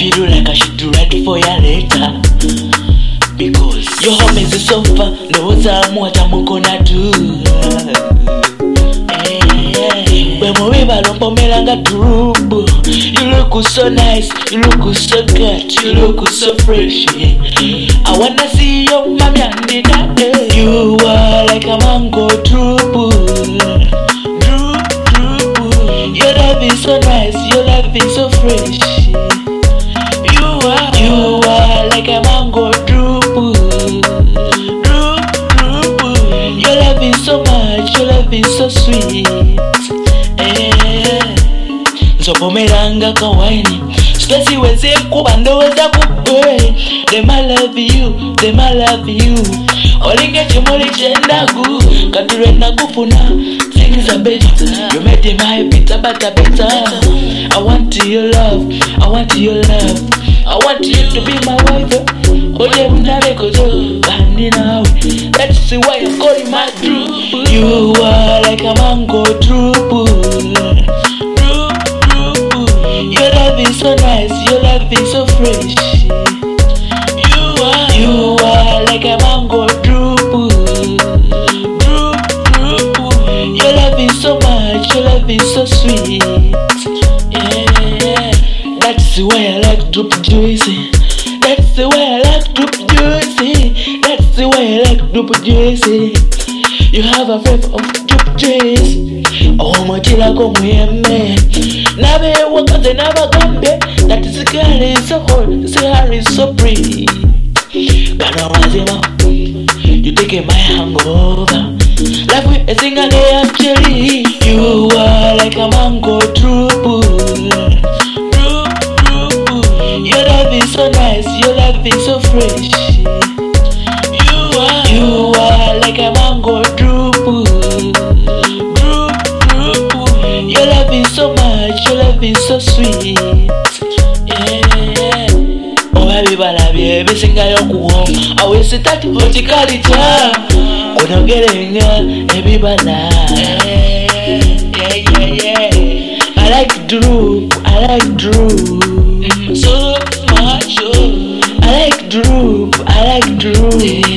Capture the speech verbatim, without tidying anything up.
feel like I should do right for you later. Because your home is so far, no time what I'm gonna do. When we were on Melanga Trubu, you look so nice, you look so good, you look so fresh. I wanna see your mommy and daddy. You are like a mango Trubu. Your love is so nice, your love is so fresh. You are, you are like a mango Trubu. Your love is so much, your love is so sweet. Nzopomelanga kawaini Spesi weze kuba ndoweza kubwe. Them I love you, them I love you. Olinge chimoli chendagu Kadure na kufuna things are better. You made them my better, better, better. I want your love, I want your love. I want you to be my wife. Oye mnale kozo Bandi now. That's why I'm calling my true. You are like a mango true. Your love is so nice, your love is so fresh. You are, you are like a mango drupu. Your love is so much, your love is so sweet. Yeah, that's the way I like drup juicy. That's the way I like drup juicy. That's the way I like drup juicy. You have a flavor of drup juice. Oh my chila go muyeme. Nabe wakaze nabagambe. That is girl is so hot, this girl is so pretty. Kana wazima, you take my hangover. Life with a single day actually. You are like a mango trupu. Your love is so nice, your love is so fresh. You are, you are like a mango trupu. Your love is so much, your love is so sweet. Yeah. Oh baby balabi, every single yokuho. I will say that horticulture. Kono gerenga, every bala. Yeah, yeah, yeah. I like droop, I like droop. So much, oh. I like droop, I like droop.